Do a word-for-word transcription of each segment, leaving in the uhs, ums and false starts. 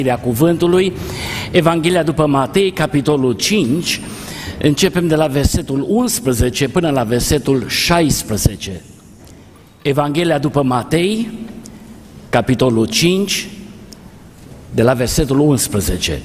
Cuvântului, Evanghelia după Matei, capitolul cinci, începem de la versetul unsprezece până la versetul șaisprezece. Evanghelia după Matei, capitolul cinci, de la versetul unsprezece.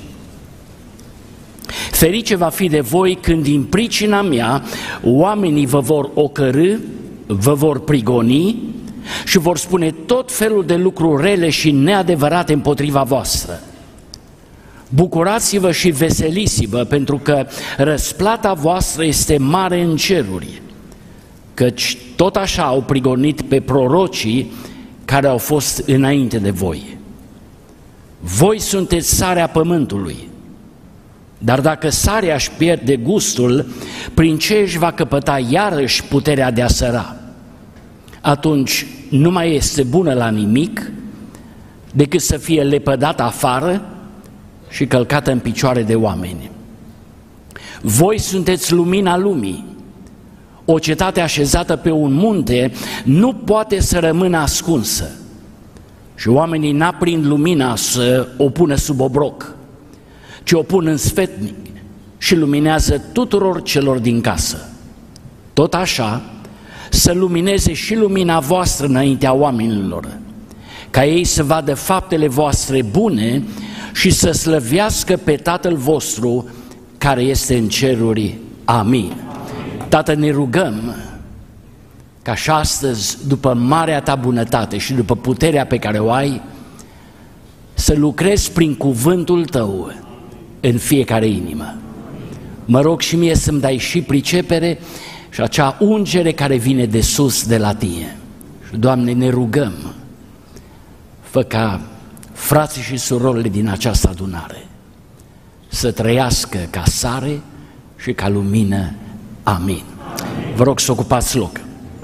Ferice va fi de voi când din pricina mea oamenii vă vor ocărî, vă vor prigoni și vor spune tot felul de lucruri rele și neadevărate împotriva voastră. Bucurați-vă și veseliți-vă, pentru că răsplata voastră este mare în ceruri, căci tot așa au prigonit pe prorocii care au fost înainte de voi. Voi sunteți sarea pământului, dar dacă sarea își pierde gustul, prin ce își va căpăta iarăși puterea de a săra? Atunci nu mai este bună la nimic decât să fie lepădată afară și călcată în picioare de oameni. Voi sunteți lumina lumii. O cetate așezată pe un munte nu poate să rămână ascunsă și oamenii n-aprind lumina să o pună sub obroc, ci o pun în sfetnic și luminează tuturor celor din casă. Tot așa, să lumineze și lumina voastră înaintea oamenilor, ca ei să vadă faptele voastre bune și să slăvească pe Tatăl vostru care este în ceruri. Amin. Tată, ne rugăm ca și astăzi, după marea ta bunătate și după puterea pe care o ai, să lucrezi prin cuvântul tău în fiecare inimă. Mă rog și mie să-mi dai și pricepere și acea ungere care vine de sus de la tine. Și, Doamne, ne rugăm, fă ca frații și surorile din această adunare să trăiască ca sare și ca lumină. Amin. Vă rog să ocupați loc.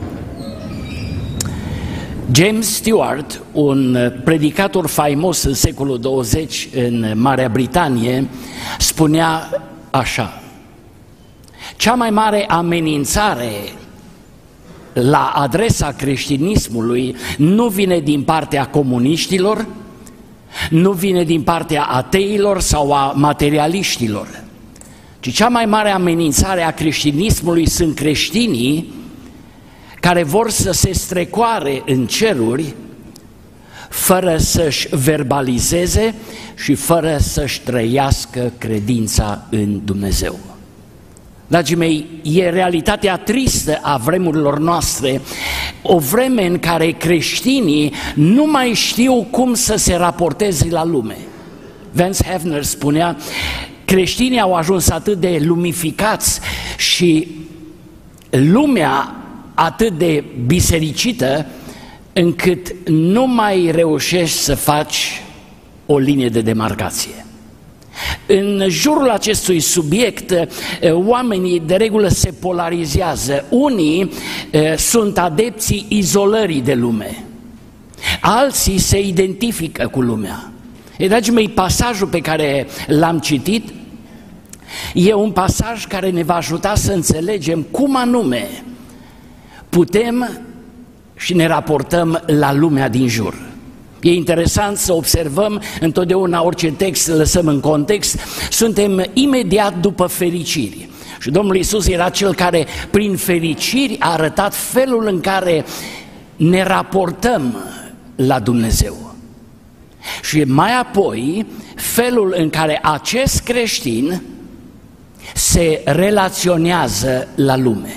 James Stewart, un predicator faimos în secolul douăzeci în Marea Britanie, spunea așa: cea mai mare amenințare la adresa creștinismului nu vine din partea comuniștilor, nu vine din partea ateilor sau a materialiștilor, ci cea mai mare amenințare a creștinismului sunt creștinii care vor să se strecoare în ceruri fără să-și verbalizeze și fără să-și trăiască credința în Dumnezeu. Dragii mei, e realitatea tristă a vremurilor noastre, o vreme în care creștinii nu mai știu cum să se raporteze la lume. Vance Havner spunea: creștinii au ajuns atât de lumificați și lumea atât de bisericită, încât nu mai reușești să faci o linie de demarcație. În jurul acestui subiect, oamenii de regulă se polarizează. Unii sunt adepții izolării de lume, alții se identifică cu lumea. Ei, dragii mei, pasajul pe care l-am citit e un pasaj care ne va ajuta să înțelegem cum anume putem și ne raportăm la lumea din jur. E interesant să observăm întotdeauna orice text să lăsăm în context. Suntem imediat după fericiri. Și Domnul Iisus era cel care prin fericiri a arătat felul în care ne raportăm la Dumnezeu. Și mai apoi felul în care acest creștin se relaționează la lume.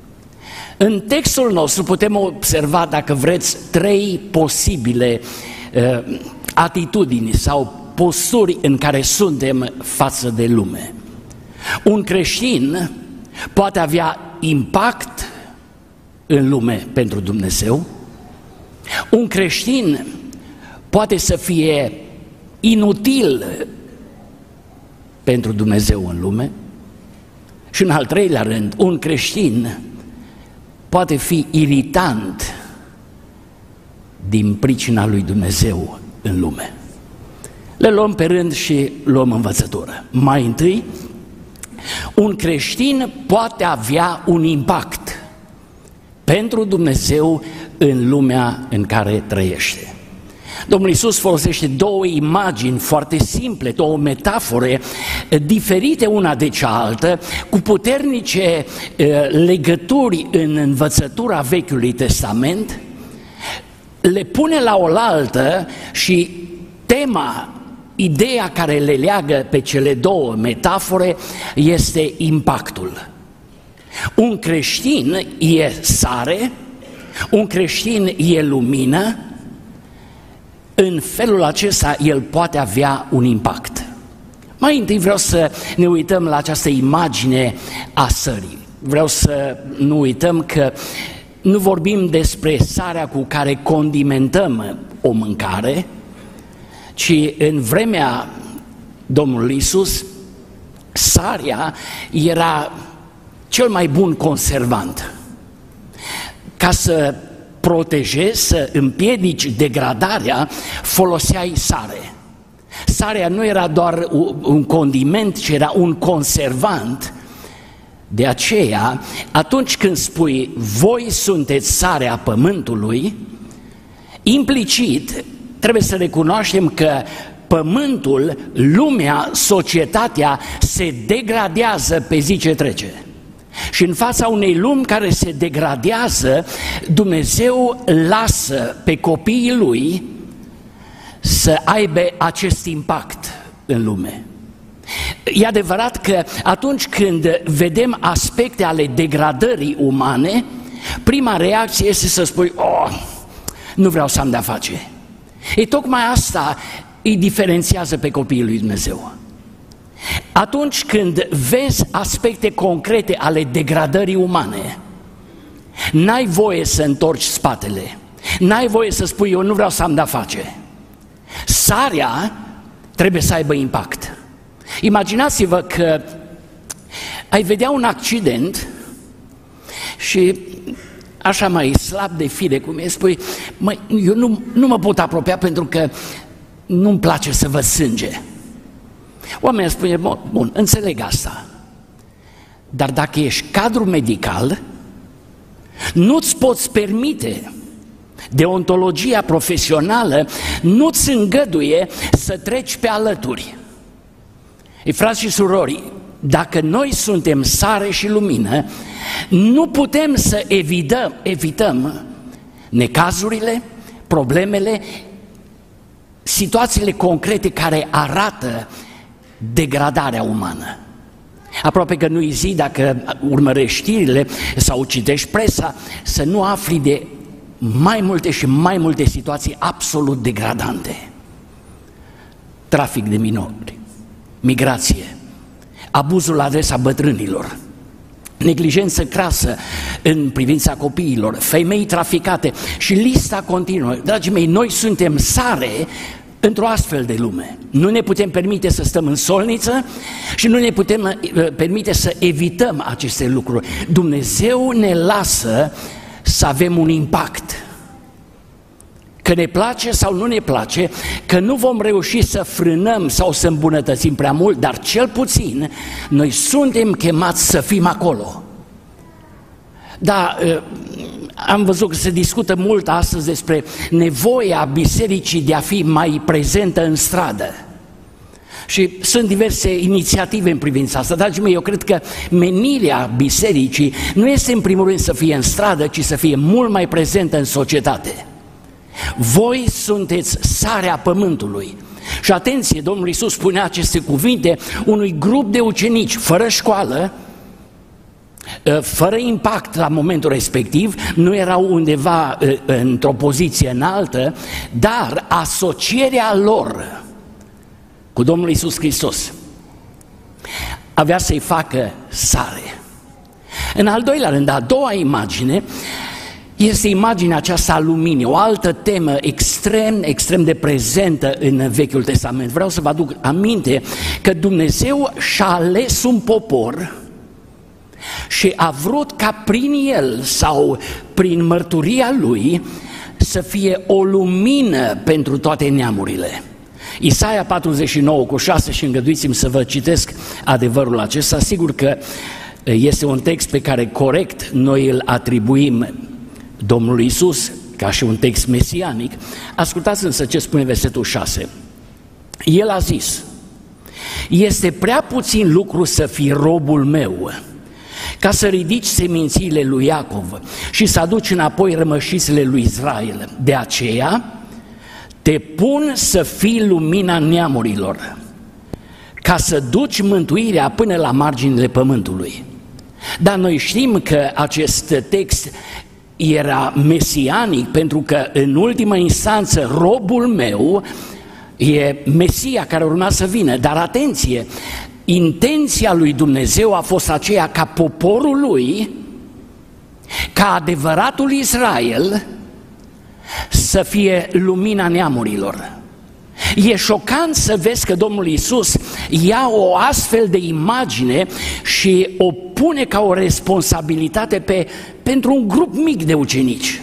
În textul nostru putem observa, dacă vreți, trei posibile uh, atitudini sau posturi în care suntem față de lume. Un creștin poate avea impact în lume pentru Dumnezeu. Un creștin poate să fie inutil pentru Dumnezeu în lume. Și în al treilea rând, un creștin poate fi iritant din pricina lui Dumnezeu în lume. Le luăm pe rând și luăm învățătură. Mai întâi, un creștin poate avea un impact pentru Dumnezeu în lumea în care trăiește. Domnul Iisus folosește două imagini foarte simple, două metafore diferite una de cealaltă, cu puternice legături în învățătura Vechiului Testament, le pune la oaltă și tema, ideea care le leagă pe cele două metafore este impactul. Un creștin e sare, un creștin e lumină, în felul acesta el poate avea un impact. Mai întâi vreau să ne uităm la această imagine a sării. Vreau să nu uităm că nu vorbim despre sarea cu care condimentăm o mâncare, ci în vremea Domnului Iisus, sarea era cel mai bun conservant. Ca să protejezi, să împiedici degradarea, foloseai sare. Sarea nu era doar un condiment, ci era un conservant. De aceea, atunci când spui voi sunteți sarea pământului, implicit trebuie să recunoaștem că pământul, lumea, societatea se degradează pe zi ce trece. Și în fața unei lumi care se degradează, Dumnezeu lasă pe copiii Lui să aibă acest impact în lume. E adevărat că atunci când vedem aspecte ale degradării umane, prima reacție este să spui, oh, nu vreau să am de-a face. E tocmai asta îi diferențiază pe copiii lui Dumnezeu. Atunci când vezi aspecte concrete ale degradării umane, n-ai voie să întorci spatele, n-ai voie să spui eu nu vreau să am de-a face. Sarea trebuie să aibă impact. Imaginați-vă că ai vedea un accident și așa mai slab de fire cum e, spui, măi, eu nu, nu mă pot apropia pentru că nu-mi place să văd sânge. Oamenii spune, bun, bun, înțeleg asta, dar dacă ești cadru medical, nu-ți poți permite, deontologia profesională nu-ți îngăduie să treci pe alături. Ei, frați și surori, dacă noi suntem sare și lumină, nu putem să evităm, evităm necazurile, problemele, situațiile concrete care arată degradarea umană. Aproape că nu-i zi, dacă urmărești știrile sau citești presa, să nu afli de mai multe și mai multe situații absolut degradante. Trafic de minori, migrație, abuzul la adresa bătrânilor, neglijență crasă în privința copiilor, femei traficate și lista continuă. Dragii mei, noi suntem sare într-o astfel de lume. Nu ne putem permite să stăm în solniță și nu ne putem permite să evităm aceste lucruri. Dumnezeu ne lasă să avem un impact. Că ne place sau nu ne place, că nu vom reuși să frânăm sau să îmbunătățim prea mult, dar cel puțin noi suntem chemați să fim acolo. Da, am văzut că se discută mult astăzi despre nevoia bisericii de a fi mai prezentă în stradă. Și sunt diverse inițiative în privința asta. Dragii mei, eu cred că menirea bisericii nu este în primul rând să fie în stradă, ci să fie mult mai prezentă în societate. Voi sunteți sarea pământului. Și atenție, Domnul Iisus spunea aceste cuvinte unui grup de ucenici fără școală, fără impact la momentul respectiv, nu erau undeva într-o poziție înaltă, dar asocierea lor cu Domnul Iisus Hristos avea să-i facă sare. În al doilea rând, a doua imagine este imaginea aceasta a luminii, o altă temă extrem, extrem de prezentă în Vechiul Testament. Vreau să vă aduc aminte că Dumnezeu și-a ales un popor și a vrut ca prin el sau prin mărturia lui să fie o lumină pentru toate neamurile. Isaia patruzeci și nouă cu șase, și îngăduiți-mi să vă citesc adevărul acesta. Sigur că este un text pe care corect noi îl atribuim Domnului Iisus, ca și un text mesianic. Ascultați însă ce spune versetul șase. El a zis: este prea puțin lucru să fii robul meu, ca să ridici semințiile lui Iacov și să aduci înapoi rămășițele lui Israel. De aceea te pun să fii lumina neamurilor, ca să duci mântuirea până la marginile pământului. Dar noi știm că acest text era mesianic, pentru că în ultimă instanță robul meu e Mesia care urma să vină. Dar atenție, intenția lui Dumnezeu a fost aceea ca poporul lui, ca adevăratul Israel, să fie lumina neamurilor. E șocant să vezi că Domnul Iisus ia o astfel de imagine și o pune ca o responsabilitate pe, pentru un grup mic de ucenici.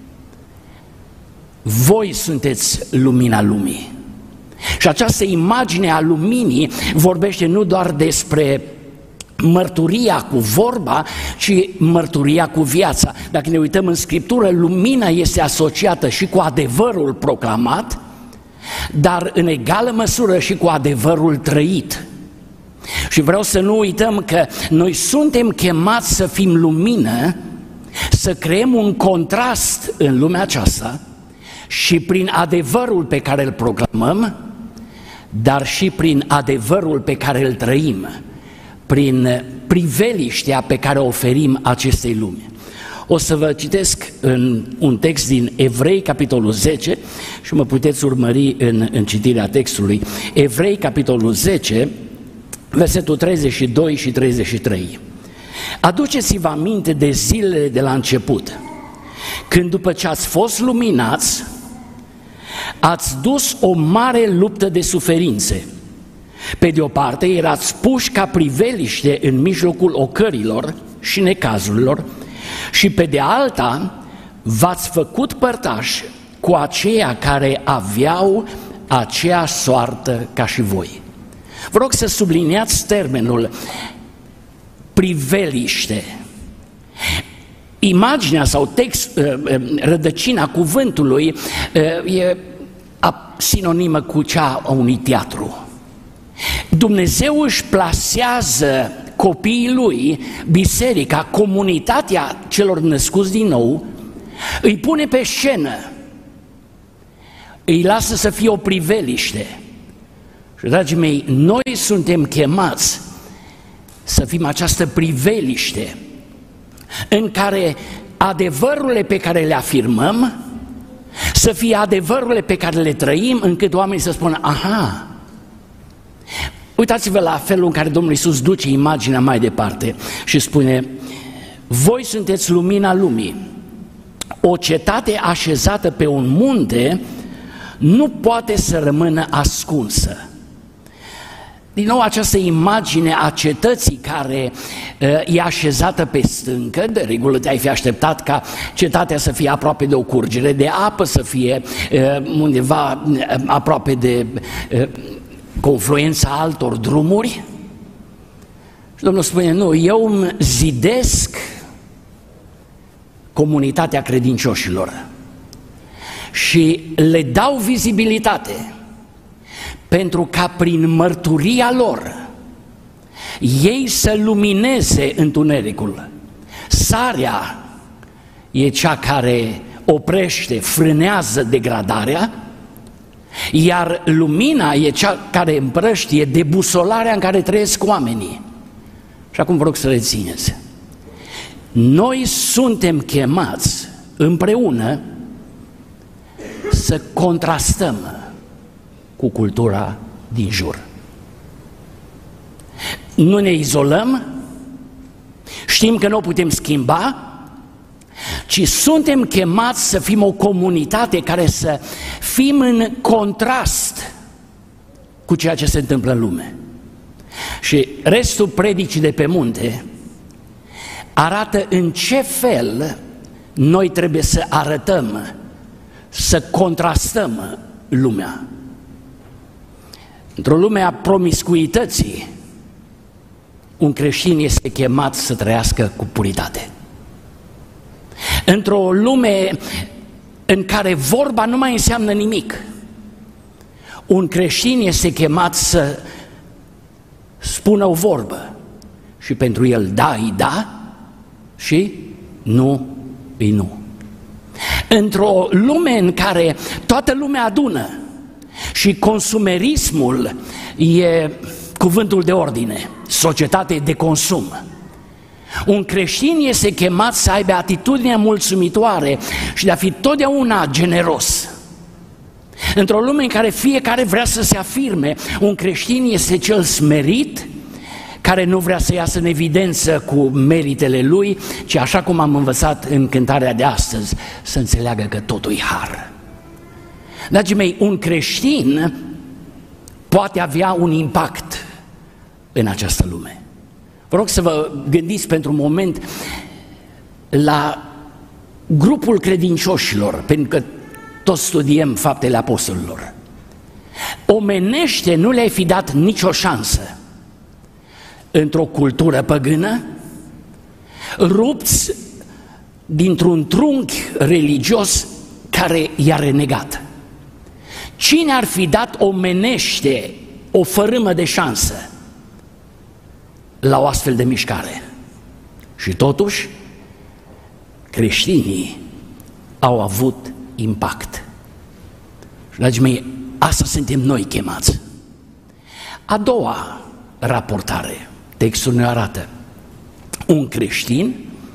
Voi sunteți lumina lumii. Și această imagine a luminii vorbește nu doar despre mărturia cu vorba, ci mărturia cu viața. Dacă ne uităm în Scriptură, lumina este asociată și cu adevărul proclamat, dar în egală măsură și cu adevărul trăit. Și vreau să nu uităm că noi suntem chemați să fim lumină, să creăm un contrast în lumea aceasta și prin adevărul pe care îl proclamăm, dar și prin adevărul pe care îl trăim, prin priveliștea pe care o oferim acestei lumi. O să vă citesc în un text din Evrei, capitolul zece, și mă puteți urmări în, în citirea textului. Evrei, capitolul zece, versetul treizeci și doi și treizeci și trei. Aduceți-vă aminte de zilele de la început, când după ce ați fost luminați, ați dus o mare luptă de suferințe. Pe de o parte, erați puși ca priveliște în mijlocul ocărilor și necazurilor, și pe de alta v-ați făcut părtași cu aceia care aveau aceeași soartă ca și voi. Vă rog să subliniați termenul priveliște. Imaginea sau text, rădăcina cuvântului e sinonimă cu cea a unui teatru. Dumnezeu își plasează copiii lui, biserica, comunitatea celor născuți din nou, îi pune pe scenă, îi lasă să fie o priveliște. Și, dragii mei, noi suntem chemați să fim această priveliște în care adevărurile pe care le afirmăm să fie adevărurile pe care le trăim, încât oamenii să spună: aha. Uitați-vă la felul în care Domnul Iisus duce imaginea mai departe și spune: voi sunteți lumina lumii. O cetate așezată pe un munte nu poate să rămână ascunsă. Din nou această imagine a cetății care uh, e așezată pe stâncă. De regulă te-ai fi așteptat ca cetatea să fie aproape de o curgere de apă, să fie uh, undeva uh, aproape de uh, confluența altor drumuri. Și Domnul spune: nu, eu îmi zidesc comunitatea credincioșilor și le dau vizibilitate, pentru ca prin mărturia lor ei să lumineze întunericul. Sarea e cea care oprește, frânează degradarea, iar lumina e cea care împrăștie debusolarea în care trăiesc oamenii. Și acum vă rog să rețineți: noi suntem chemați împreună să contrastăm cu cultura din jur. Nu ne izolăm, știm că nu o putem schimba, ci suntem chemați să fim o comunitate care să fim în contrast cu ceea ce se întâmplă în lume. Și restul predicii de pe munte arată în ce fel noi trebuie să arătăm, să contrastăm lumea. Într-o lume a promiscuității, un creștin este chemat să trăiască cu puritate. Într-o lume în care vorba nu mai înseamnă nimic. Un creștin este chemat să spună o vorbă și pentru el da e da și nu e nu. Într-o lume în care toată lumea adună și consumerismul e cuvântul de ordine, societate de consum, un creștin este chemat să aibă atitudinea mulțumitoare și de a fi totdeauna generos. Într-o lume în care fiecare vrea să se afirme, un creștin este cel smerit, care nu vrea să iasă în evidență cu meritele lui, ci așa cum am învățat în cântarea de astăzi, să înțeleagă că totul e har. Dragii mei, un creștin poate avea un impact în această lume. Vă rog să vă gândiți pentru un moment la grupul credincioșilor, pentru că toți studiem faptele apostolilor. Omenește nu le-ai fi dat nicio șansă. Într-o cultură păgână, rupți dintr-un trunchi religios care i-a renegat. Cine ar fi dat omenește o fărâmă de șansă la o astfel de mișcare? Și totuși, creștinii au avut impact. Și, dragii mei, asta suntem noi chemați. A doua raportare, textul ne arată, un creștin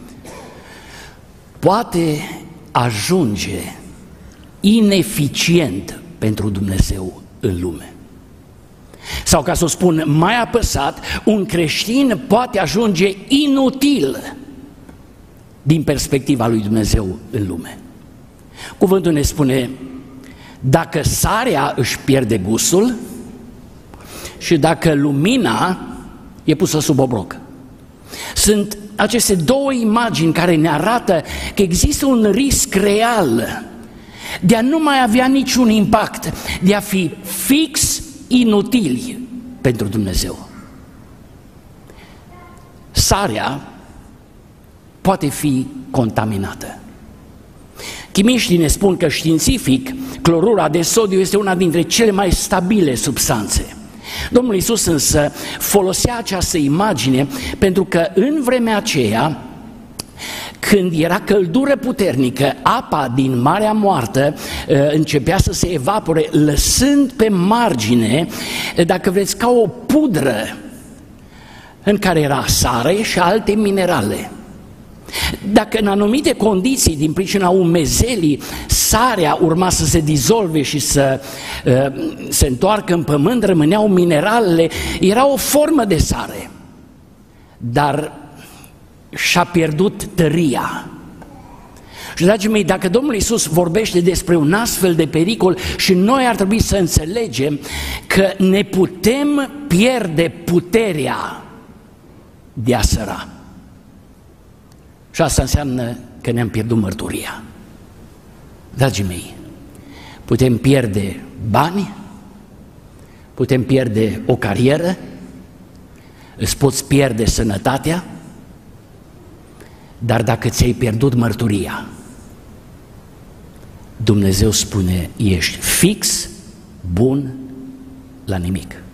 poate ajunge ineficient pentru Dumnezeu în lume. Sau, ca să o spun mai apăsat, un creștin poate ajunge inutil din perspectiva lui Dumnezeu în lume. Cuvântul ne spune, dacă sarea își pierde gustul și dacă lumina e pusă sub obroc. Sunt aceste două imagini care ne arată că există un risc real de a nu mai avea niciun impact, de a fi fix inutili pentru Dumnezeu. Sarea poate fi contaminată. Chimiștii ne spun că științific clorura de sodiu este una dintre cele mai stabile substanțe. Domnul Iisus însă folosea această imagine pentru că în vremea aceea, când era căldură puternică, apa din Marea Moartă începea să se evapore, lăsând pe margine, dacă vreți, ca o pudră în care era sare și alte minerale. Dacă în anumite condiții, din pricina umezelii, sarea urma să se dizolve și să uh, se întoarcă în pământ, rămâneau mineralele, era o formă de sare, dar și-a pierdut tăria. Și, dragii mei, dacă Domnul Iisus vorbește despre un astfel de pericol, și noi ar trebui să înțelegem că ne putem pierde puterea de a săra. Și asta înseamnă că ne-am pierdut mărturia. Dragii mei, putem pierde bani, putem pierde o carieră, îți poți pierde sănătatea, dar dacă ți-ai pierdut mărturia, Dumnezeu spune, ești fix, bun, la nimic.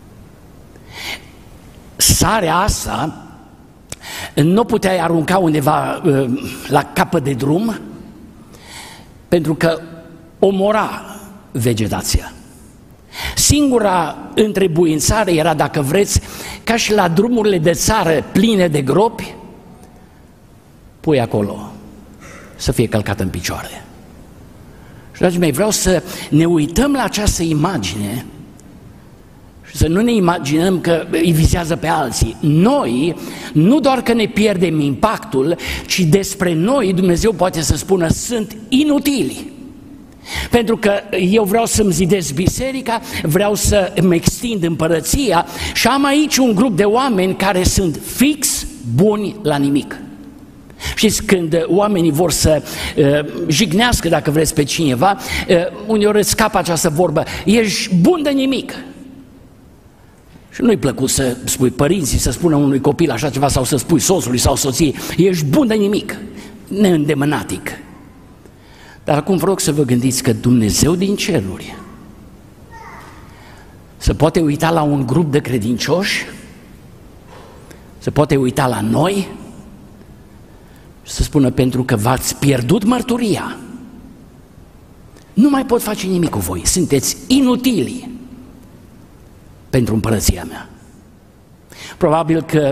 Sarea asta nu puteai arunca undeva la capăt de drum, pentru că omora vegetația. Singura întrebuințare era, dacă vreți, ca și la drumurile de țară pline de gropi, pui acolo să fie călcat în picioare. Și, dragii mei, vreau să ne uităm la această imagine și să nu ne imaginăm că îi vizează pe alții. Noi, nu doar că ne pierdem impactul, ci despre noi Dumnezeu poate să spună, sunt inutili. Pentru că eu vreau să-mi zidesc biserica, vreau să îmi extind împărăția și am aici un grup de oameni care sunt fix buni la nimic. Știți, când oamenii vor să uh, jignească, dacă vreți, pe cineva, uh, uneori îți scapă această vorbă, ești bun de nimic. Și nu-i plăcut să spui părinții, să spună unui copil așa ceva, sau să spui soțului sau soției, ești bun de nimic, neîndemânatic. Dar acum vă rog să vă gândiți că Dumnezeu din ceruri se poate uita la un grup de credincioși, se poate uita la noi și să spună: pentru că v-ați pierdut mărturia, nu mai pot face nimic cu voi, sunteți inutili pentru împărăția mea. Probabil că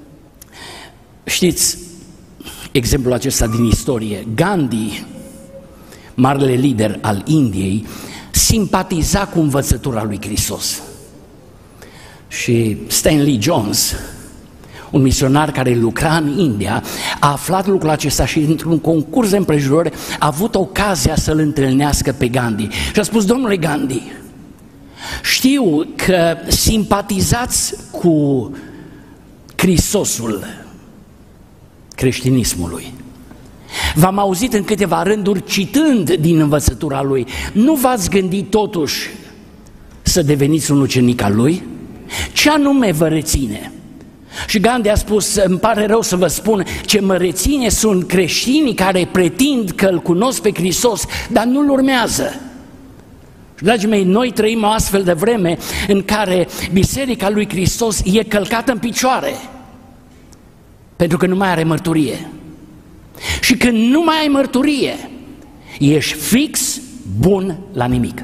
știți exemplul acesta din istorie. Gandhi, marele lider al Indiei, simpatiza cu învățătura lui Hristos. Și Stanley Jones, un misionar care lucra în India, a aflat lucrul acesta și într-un concurs de împrejurări a avut ocazia să-l întâlnească pe Gandhi. Și a spus: domnule Gandhi, știu că simpatizați cu Hristosul creștinismului. V-am auzit în câteva rânduri citând din învățătura lui. Nu v-ați gândit totuși să deveniți un ucenic al lui? Ce anume vă reține? Și Gandhi a spus: îmi pare rău să vă spun, ce mă reține sunt creștinii care pretind că îl cunosc pe Hristos, dar nu-l urmează. Dragii mei, noi trăim o astfel de vreme în care Biserica lui Hristos e călcată în picioare pentru că nu mai are mărturie. Și când nu mai ai mărturie, ești fix bun la nimic.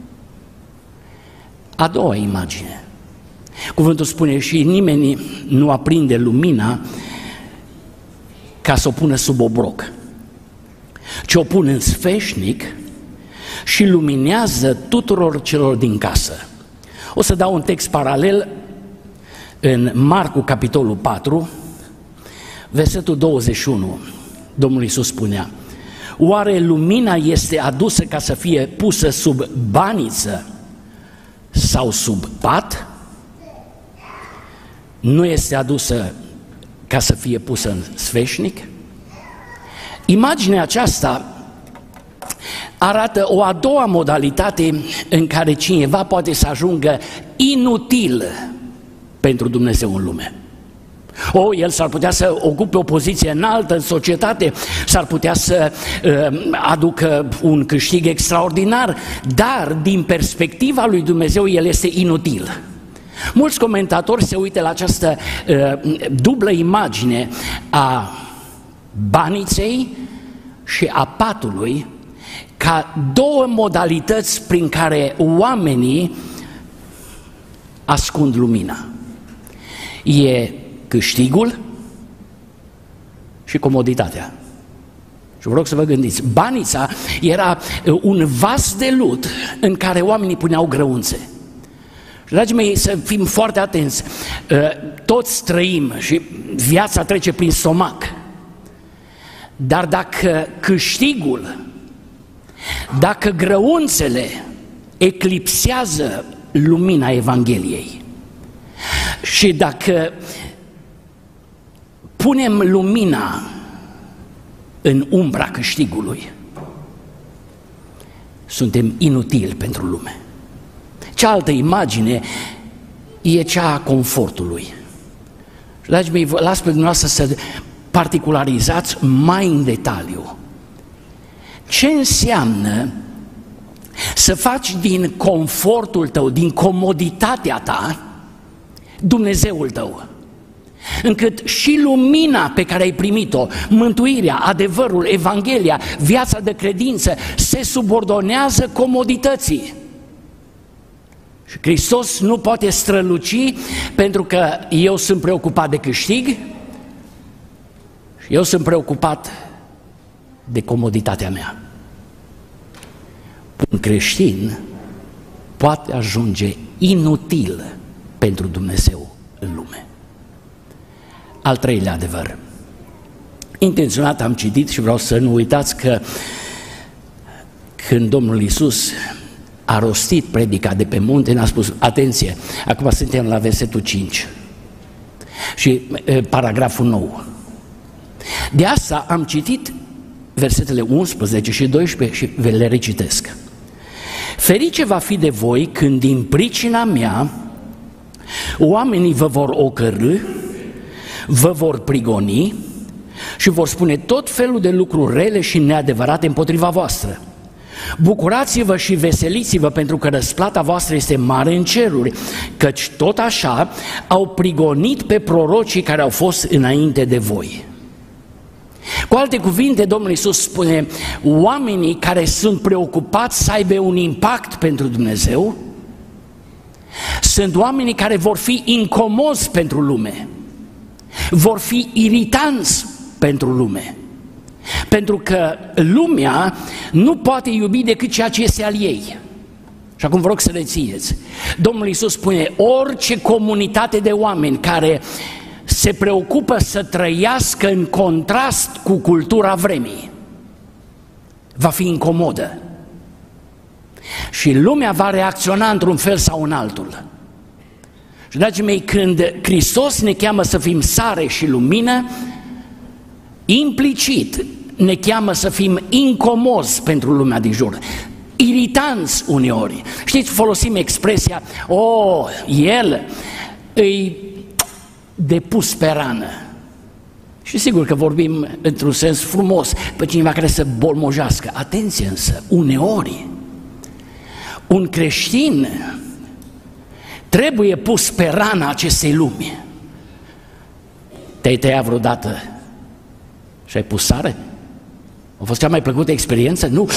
A doua imagine. Cuvântul spune: și nimeni nu aprinde lumina ca să o pună sub obroc, ci o pune în sfeșnic și luminează tuturor celor din casă. O să dau un text paralel în Marcu, capitolul patru, versetul douăzeci și unu. Domnul Iisus spunea: oare lumina este adusă ca să fie pusă sub baniță sau sub pat? Nu este adusă ca să fie pusă în sfeșnic? Imaginea aceasta arată o a doua modalitate în care cineva poate să ajungă inutil pentru Dumnezeu în lume. O, el s-ar putea să ocupe o poziție înaltă în societate, s-ar putea să uh, aducă un câștig extraordinar, dar din perspectiva lui Dumnezeu el este inutil. Mulți comentatori se uită la această uh, dublă imagine a baniței și a patului ca două modalități prin care oamenii ascund lumina. E câștigul și comoditatea. Și vă rog să vă gândiți, banița era un vas de lut în care oamenii puneau grăunțe. Dragii mei, să fim foarte atenți, toți trăim și viața trece prin stomac, dar dacă câștigul, dacă grăunțele eclipsează lumina Evangheliei și dacă punem lumina în umbra câștigului, suntem inutili pentru lume. Cealaltă imagine e cea a confortului. Dragii mei, vă las pe dumneavoastră să particularizați mai în detaliu ce înseamnă să faci din confortul tău, din comoditatea ta, Dumnezeul tău, încât și lumina pe care ai primit-o, mântuirea, adevărul, Evanghelia, viața de credință, se subordonează comodității. Și Hristos nu poate străluci pentru că eu sunt preocupat de câștig și eu sunt preocupat de comoditatea mea. Un creștin poate ajunge inutil pentru Dumnezeu în lume. Al treilea adevăr. Intenționat am citit și vreau să nu uitați că când Domnul Iisus a rostit predica de pe munte, ne-a spus: atenție, acum suntem la versetul cinci și e, paragraful nou. De asta am citit versetele unsprezece și doisprezece și le recitesc. Ferice va fi de voi când din pricina mea oamenii vă vor ocărî, vă vor prigoni și vor spune tot felul de lucruri rele și neadevărate împotriva voastră. Bucurați-vă și veseliți-vă, pentru că răsplata voastră este mare în ceruri, căci tot așa au prigonit pe prorocii care au fost înainte de voi. Cu alte cuvinte, Domnul Iisus spune, oamenii care sunt preocupați să aibă un impact pentru Dumnezeu sunt oamenii care vor fi incomozi pentru lume, vor fi iritanți pentru lume, pentru că lumea nu poate iubi decât ceea ce este al ei. Și acum vă rog să rețineți, Domnul Iisus spune, orice comunitate de oameni care se preocupă să trăiască în contrast cu cultura vremii va fi incomodă și lumea va reacționa într-un fel sau în altul. Și dragii mei, când Hristos ne cheamă să fim sare și lumină, implicit ne cheamă să fim incomozi pentru lumea din jur, iritanți uneori. Știți, folosim expresia, o, el îi depus pe rană. Și sigur că vorbim într-un sens frumos pe cineva care să bolmojească. Atenție însă, uneori un creștin trebuie pus pe rana acestei lumi. Te-ai tăiat vreodată și ai pus sare? A fost cea mai plăcută experiență? Nu,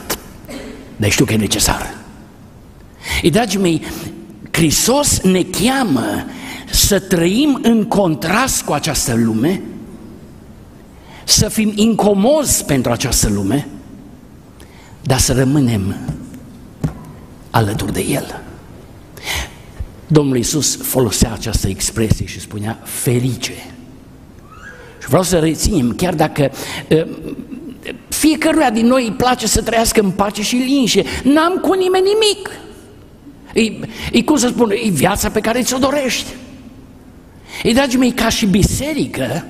dar știu că e necesar. Ei, dragii mei, Hristos ne cheamă să trăim în contrast cu această lume, să fim incomozi pentru această lume, dar să rămânem alături de El. Domnul Iisus folosea această expresie și spunea ferice. Și vreau să reținem, chiar dacă uh, fiecăruia din noi îi place să trăiască în pace și liniște, n-am cu nimeni nimic. E, e cum să spun, e viața pe care ți-o dorești. Ei, dragii mei, ca și biserică,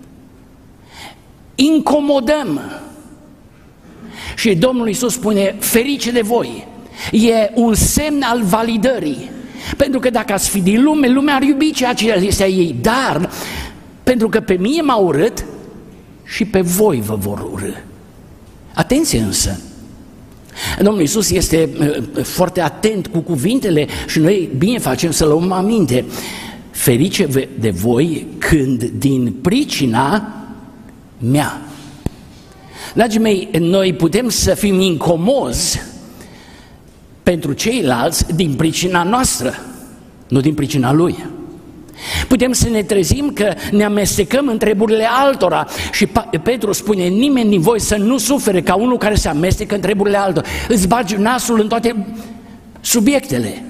incomodăm. Și Domnul Iisus spune, ferice de voi. E un semn al validării. Pentru că dacă ați fi din lume, lumea ar iubi ceea ce este a ei. Dar, pentru că pe mine m-a urât, și pe voi vă vor urâ. Atenție însă! Domnul Iisus este foarte atent cu cuvintele și noi bine facem să luăm aminte. Ferice de voi când din pricina mea. Dragii mei, noi putem să fim incomozi pentru ceilalți din pricina noastră, nu din pricina lui. Putem să ne trezim că ne amestecăm în treburile altora și Petru spune, nimeni din voi să nu sufere ca unul care se amestecă în treburile altora. Îți bagi nasul în toate subiectele.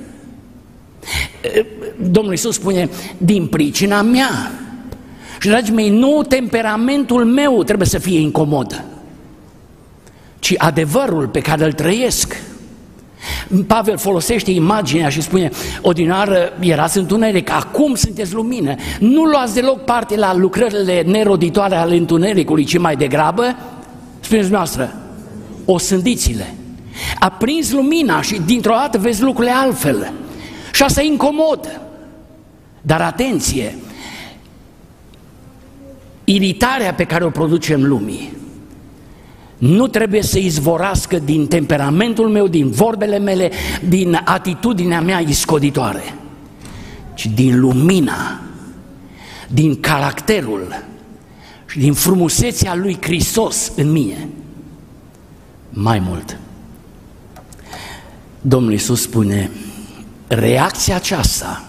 Domnul Iisus spune, din pricina mea. Și, dragii mei, nu temperamentul meu trebuie să fie incomod, ci adevărul pe care îl trăiesc. Pavel folosește imaginea și spune, odinioară erați întuneric, acum sunteți lumină. Nu luați deloc parte la lucrările neroditoare ale întunericului, ci mai degrabă, spuneți dumneavoastră, osândiți-le. Aprinzi lumina și dintr-o dată vezi lucrurile altfel. Și asta e incomod. Dar atenție, iritarea pe care o producem lumii nu trebuie să izvorască din temperamentul meu, din vorbele mele, din atitudinea mea iscoditoare, ci din lumina, din caracterul și din frumusețea lui Hristos în mine. Mai mult, Domnul Iisus spune, reacția aceasta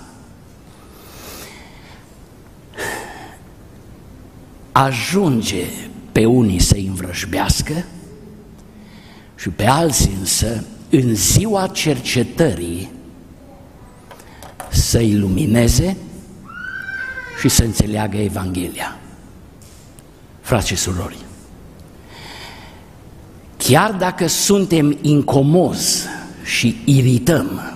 ajunge pe unii să-i învrăjbească și pe alții însă, în ziua cercetării, să-i lumineze și să înțeleagă Evanghelia. Frați și surori, chiar dacă suntem incomozi și irităm,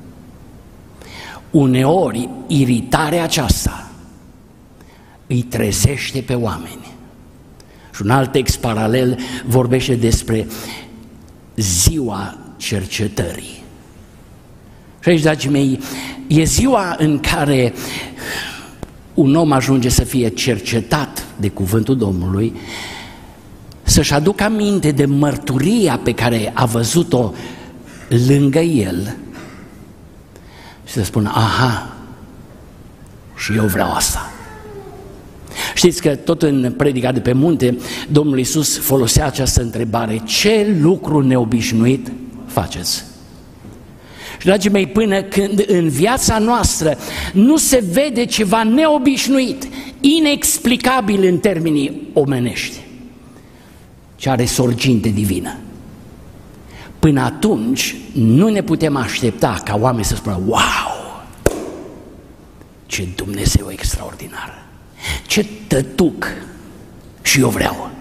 uneori iritarea aceasta îi trezește pe oameni. Și un alt text paralel vorbește despre ziua cercetării. Și aici, dragii mei, e ziua în care un om ajunge să fie cercetat de cuvântul Domnului, să-și aducă aminte de mărturia pe care a văzut-o lângă el și să spună, aha, și eu vreau asta. Știți că tot în predica de pe munte, Domnul Iisus folosea această întrebare, ce lucru neobișnuit faceți? Și, dragii mei, până când în viața noastră nu se vede ceva neobișnuit, inexplicabil în termenii omenești, ce are sorginte divină, până atunci nu ne putem aștepta ca oamenii să spună, wow, ce Dumnezeu extraordinar, ce tătuc, și eu vreau.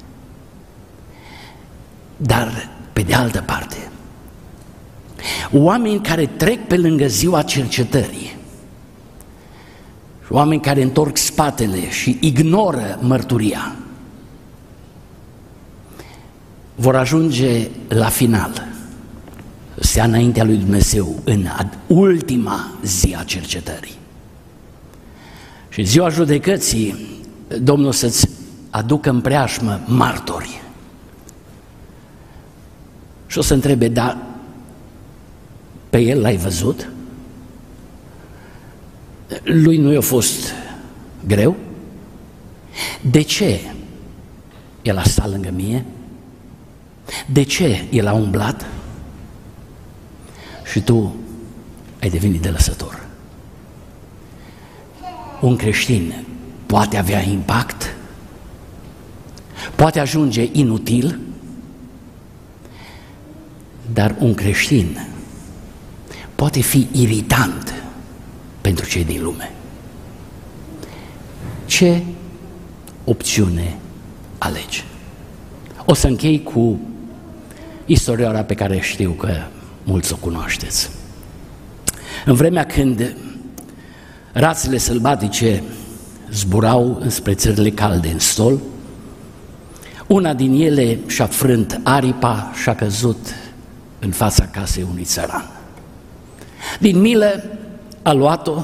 Dar, pe de altă parte, oameni care trec pe lângă ziua cercetării, oameni care întorc spatele și ignoră mărturia, vor ajunge la final, să stea înaintea lui Dumnezeu în ultima zi a cercetării. Și ziua judecății, Domnul să-ți aducă în preajmă martori. Și o să întrebe, dar pe el l-ai văzut? Lui nu i-a fost greu? De ce el a stat lângă mine? De ce el a umblat? Și tu ai devenit de lăsător. Un creștin poate avea impact, poate ajunge inutil, dar un creștin poate fi iritant pentru cei din lume. Ce opțiune alegi? O să închei cu istorioara pe care știu că mulți o cunoașteți. În vremea când rațele sălbatice zburau înspre țările calde în stol, una din ele și-a frânt aripa și a căzut în fața casei unui țăran. Din milă a luat-o,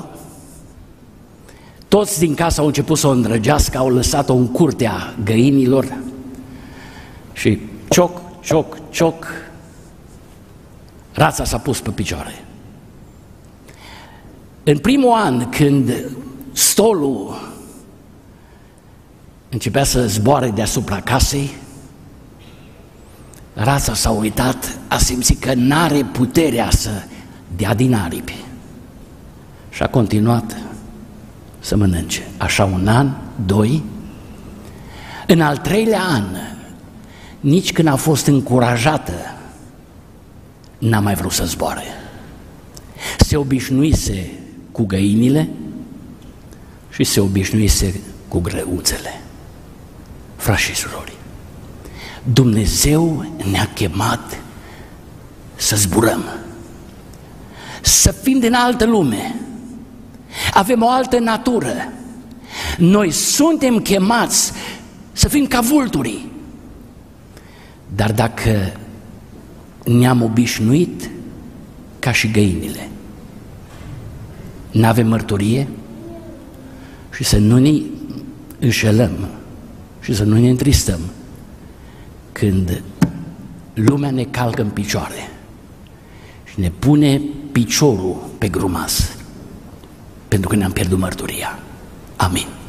toți din casă au început să o îndrăgească, au lăsat-o în curtea găinilor și cioc, cioc, cioc, rața s-a pus pe picioare. În primul an, când stolul începea să zboare deasupra casei, rața s-a uitat, a simțit că n-are puterea să dea din aripi și a continuat să mănânce. Așa un an, doi, în al treilea an, nici când a fost încurajată, n-a mai vrut să zboare. Se obișnuise cu găinile și se obișnuise cu grăuțele. Frați și surori, Dumnezeu ne-a chemat să zburăm, să fim din altă lume, avem o altă natură. Noi suntem chemați să fim ca vulturii, dar dacă ne-am obișnuit ca și găinile, n-avem mărturie și să nu ne înșelăm și să nu ne întristăm când lumea ne calcă în picioare și ne pune piciorul pe grumaz pentru că ne-am pierdut mărturia. Amin.